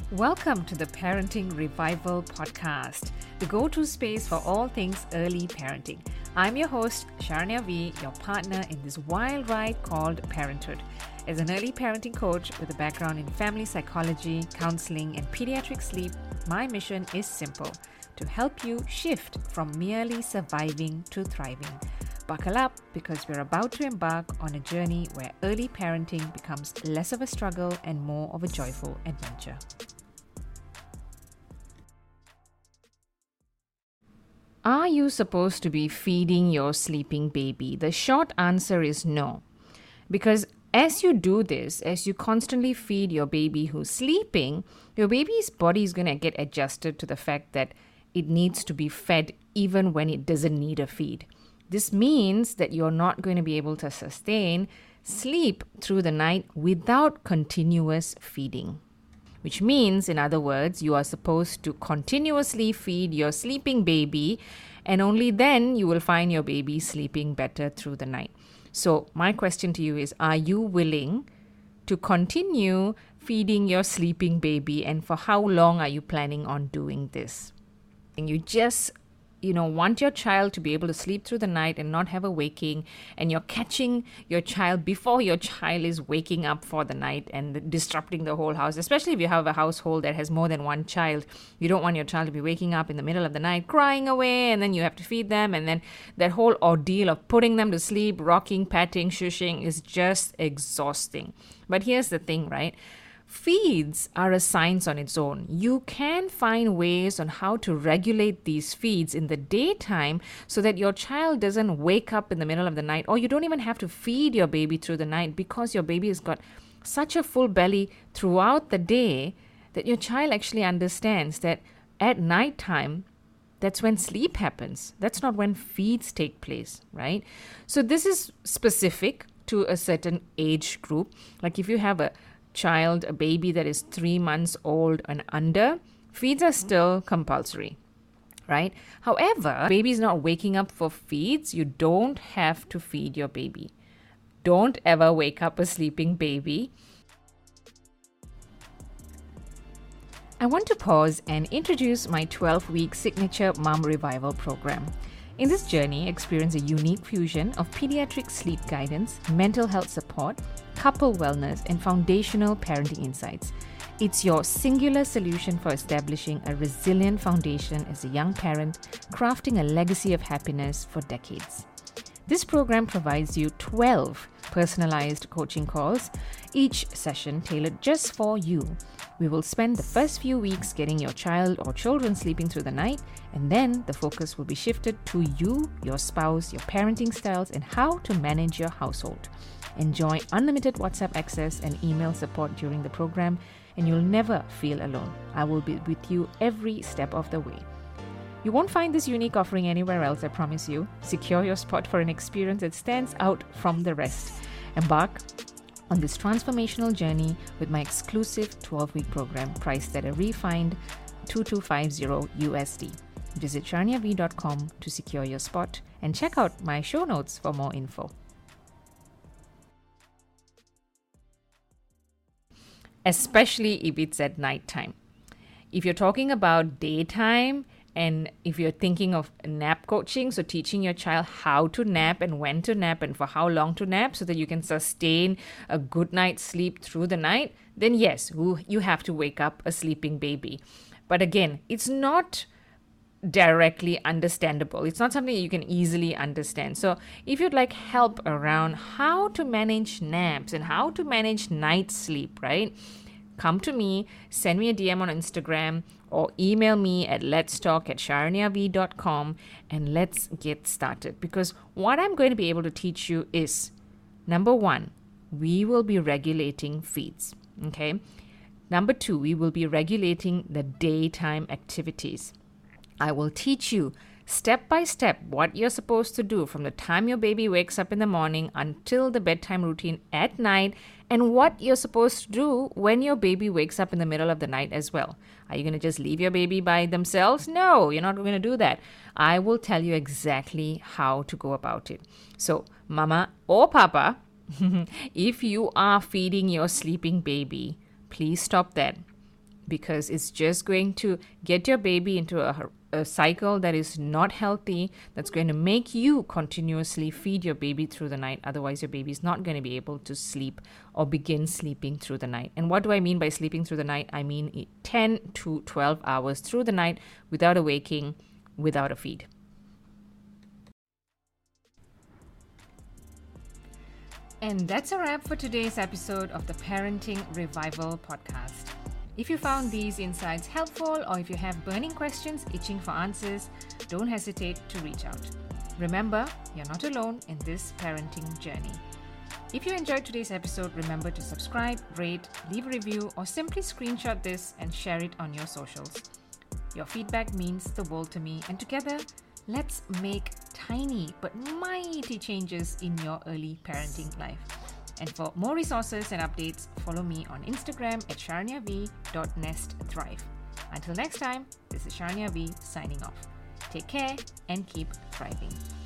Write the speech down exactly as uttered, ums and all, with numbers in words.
Welcome to the Parenting Revival Podcast, the go-to space for all things early parenting. I'm your host, Sharanya V, your partner in this wild ride called parenthood. As an early parenting coach with a background in family psychology, counseling, and pediatric sleep, my mission is simple: to help you shift from merely surviving to thriving. Buckle up, because we're about to embark on a journey where early parenting becomes less of a struggle and more of a joyful adventure. Are you supposed to be feeding your sleeping baby? The short answer is no. Because as you do this, as you constantly feed your baby who's sleeping, your baby's body is going to get adjusted to the fact that it needs to be fed even when it doesn't need a feed. This means that you're not going to be able to sustain sleep through the night without continuous feeding. Which means, in other words, you are supposed to continuously feed your sleeping baby, and only then you will find your baby sleeping better through the night. So my question to you is, are you willing to continue feeding your sleeping baby, and for how long are you planning on doing this? And you just you know, want your child to be able to sleep through the night and not have a waking, and you're catching your child before your child is waking up for the night and disrupting the whole house. Especially if you have a household that has more than one child, you don't want your child to be waking up in the middle of the night crying away, and then you have to feed them, and then that whole ordeal of putting them to sleep, rocking, patting, shushing is just exhausting. But here's the thing, right? Feeds are a science on its own. You can find ways on how to regulate these feeds in the daytime so that your child doesn't wake up in the middle of the night, or you don't even have to feed your baby through the night because your baby has got such a full belly throughout the day that your child actually understands that at nighttime, that's when sleep happens. That's not when feeds take place, right? So this is specific to a certain age group. Like if you have a child, a baby that is three months old and under, feeds are still compulsory, right? However, baby is not waking up for feeds, you don't have to feed your baby. Don't ever wake up a sleeping baby. I want to pause and introduce my twelve-week signature Mom Revival program. In this journey, experience a unique fusion of pediatric sleep guidance, mental health support, couple wellness, and foundational parenting insights. It's your singular solution for establishing a resilient foundation as a young parent, crafting a legacy of happiness for decades. This program provides you twelve personalized coaching calls, each session tailored just for you. We will spend the first few weeks getting your child or children sleeping through the night, and then the focus will be shifted to you, your spouse, your parenting styles, and how to manage your household. Enjoy unlimited WhatsApp access and email support during the program, and you'll never feel alone. I will be with you every step of the way. You won't find this unique offering anywhere else, I promise you. Secure your spot for an experience that stands out from the rest. Embark on this transformational journey with my exclusive twelve-week program priced at a refined two thousand two hundred fifty U S D. Visit sharanya v dot com to secure your spot and check out my show notes for more info. Especially if it's at nighttime. If you're talking about daytime, and if you're thinking of nap coaching, so teaching your child how to nap and when to nap and for how long to nap so that you can sustain a good night's sleep through the night, then yes, you have to wake up a sleeping baby. But again, it's not directly understandable. It's not something you can easily understand. So if you'd like help around how to manage naps and how to manage night sleep, right? Come to me, send me a D M on Instagram, or email me at letstalk at sharanya v dot com, and let's get started. Because what I'm going to be able to teach you is, number one, we will be regulating feeds, okay? Number two, we will be regulating the daytime activities. I will teach you step by step what you're supposed to do from the time your baby wakes up in the morning until the bedtime routine at night, and what you're supposed to do when your baby wakes up in the middle of the night as well. Are you going to just leave your baby by themselves? No, you're not going to do that. I will tell you exactly how to go about it. So, mama or papa, if you are feeding your sleeping baby, please stop that. because it's just going to get your baby into a, a cycle that is not healthy, that's going to make you continuously feed your baby through the night. Otherwise, your baby is not going to be able to sleep or begin sleeping through the night. And what do I mean by sleeping through the night? I mean ten to twelve hours through the night without awaking, without a feed. And that's a wrap for today's episode of the Parenting Revival podcast. If you found these insights helpful, or if you have burning questions itching for answers, don't hesitate to reach out. Remember, you're not alone in this parenting journey. If you enjoyed today's episode, remember to subscribe, rate, leave a review, or simply screenshot this and share it on your socials. Your feedback means the world to me, and together, let's make tiny but mighty changes in your early parenting life. And for more resources and updates, follow me on Instagram at sharanya v dot nest thrive. Until next time, this is Sharanya V signing off. Take care and keep thriving.